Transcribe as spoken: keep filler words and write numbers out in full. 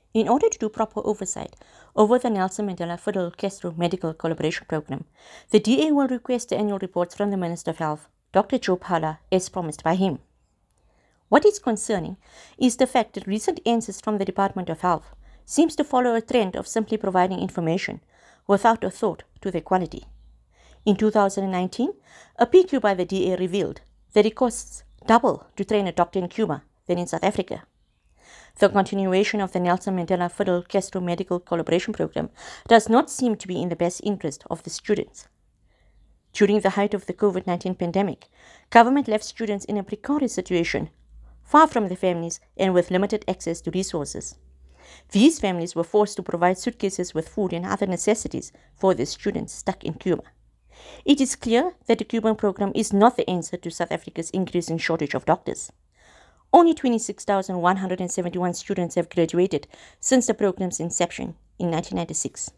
In order to do proper oversight over the Nelson Mandela Fidel Castro Medical Collaboration Program, the D A will request the annual reports from the Minister of Health, Doctor Joe Phala, as promised by him. What is concerning is the fact that recent answers from the Department of Health seems to follow a trend of simply providing information without a thought to their quality. In two thousand nineteen, a P Q by the D A revealed that it costs double to train a doctor in Cuba than in South Africa. The continuation of the Nelson Mandela Fidel Castro Medical Collaboration Program does not seem to be in the best interest of the students. During the height of the COVID nineteen pandemic, government left students in a precarious situation, far from their families and with limited access to resources. These families were forced to provide suitcases with food and other necessities for their students stuck in Cuba. It is clear that the Cuban program is not the answer to South Africa's increasing shortage of doctors. Only twenty-six thousand one hundred seventy-one students have graduated since the program's inception in nineteen ninety-six.